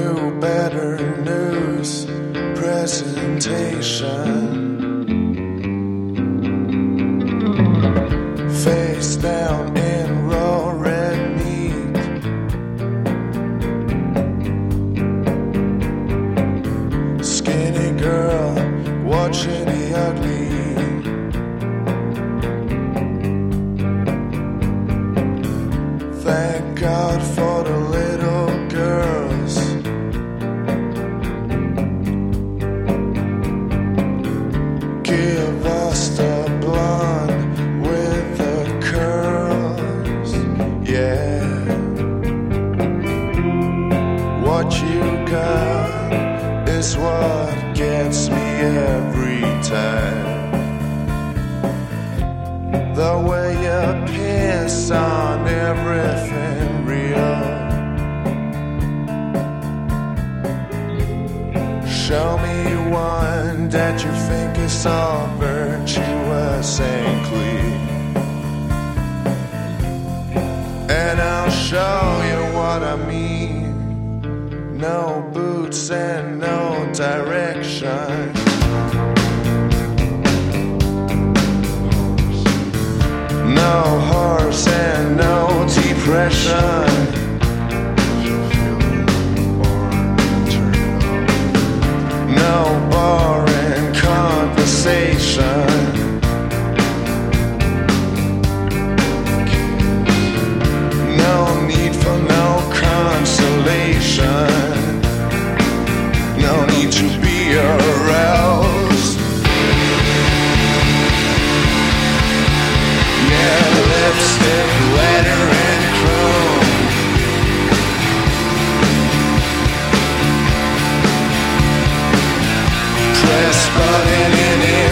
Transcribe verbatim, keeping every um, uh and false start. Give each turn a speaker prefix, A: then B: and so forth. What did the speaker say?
A: new, better news presentation. Face down in raw red meat. Skinny girl watching the ugly. Thank God for the little girls. Give us the blonde with the curls, yeah. What you got is what gets me every time. The way you piss on everything real. Show me one that you think is all virtuous and clean, and I'll show you what I mean. No boots and no direction. No horse and no depression. No boring conversation. No need for no consolation. No need to be aroused. Yeah, lipstick, letter, and chrome. Press button in it.